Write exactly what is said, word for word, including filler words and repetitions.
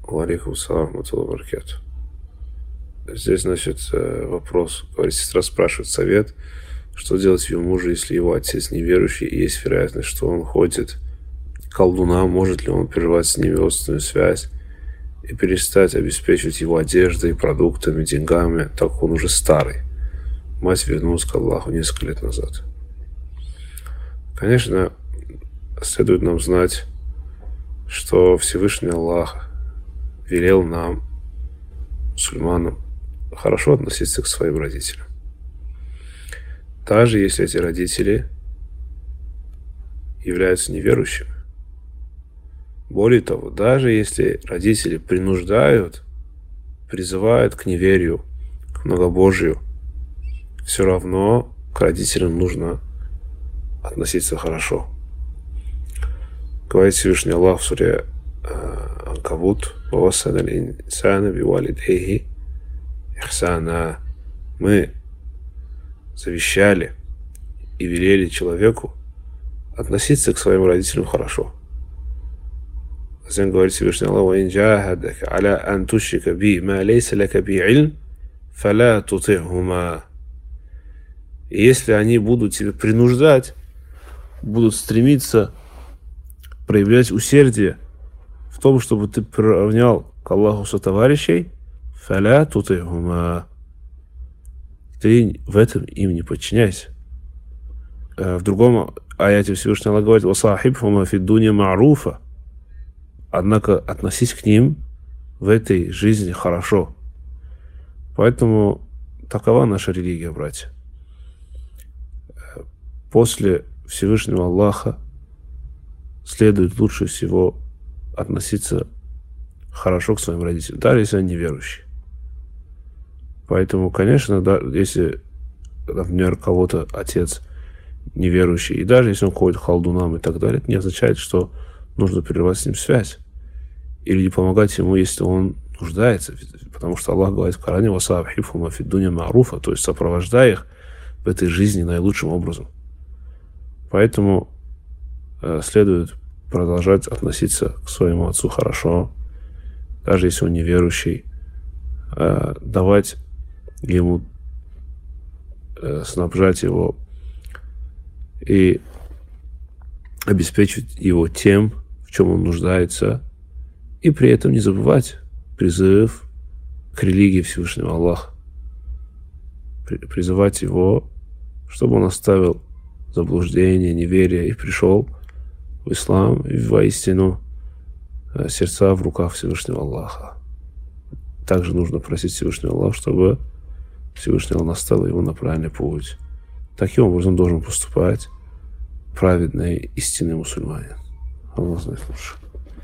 Алейкум салам ва баракату. Здесь, значит, вопрос. Говорит, сестра спрашивает совет, что делать ее мужу, если его отец неверующий, и есть вероятность, что он ходит к колдунам, может ли он прервать с ними родственную связь и перестать обеспечивать его одеждой, продуктами, деньгами, так как он уже старый. Мать вернулась к Аллаху несколько лет назад. Конечно, следует нам знать, что Всевышний Аллах велел нам, мусульманам, хорошо относиться к своим родителям. Даже если эти родители являются неверующими. Более того, даже если родители принуждают, призывают к неверию, к многобожию, все равно к родителям нужно относиться хорошо. Говорит Всевышний Аллах в суре Анкабут: «Вавассана л-инсана бивалидейхи ихсана». Мы завещали и велели человеку относиться к своим родителям хорошо. Затем говорит Всевышний Аллах: «Ваин джахадака аля ан тушрика би ма лейса лака би илм, фаля тути'хума». И если они будут тебя принуждать, будут стремиться проявлять усердие в том, чтобы ты приравнял к Аллаху сотоварищей, фаля тути'хума, ты в этом им не подчиняйся. В другом аяте Всевышний Аллах говорит: «Васахибхума фид дуня ма'руфа». Однако относись к ним в этой жизни хорошо. Поэтому такова наша религия, братья. После Всевышнего Аллаха следует лучше всего относиться хорошо к своим родителям, даже если они неверующие. Поэтому, конечно, да, если, например, кого-то отец неверующий, и даже если он ходит к колдунам и так далее, это не означает, что нужно прерывать с ним связь или не помогать ему, если он нуждается. Потому что Аллах говорит в Коране: «Васахибхума фид дуня ма'руфа», то есть сопровождай их в этой жизни наилучшим образом. Поэтому э, следует продолжать относиться к своему отцу хорошо, даже если он неверующий, э, давать ему, э, снабжать его и обеспечивать его тем, в чем он нуждается, и при этом не забывать призыв к религии Всевышнего Аллаха, призывать его, чтобы он оставил заблуждение, неверие и пришел в ислам и воистину сердца в руках Всевышнего Аллаха. Также нужно просить Всевышнего Аллаха, чтобы Всевышний Аллах наставил его на правильный путь. Таким образом должен поступать праведный истинный мусульманин. Аллах знает лучше.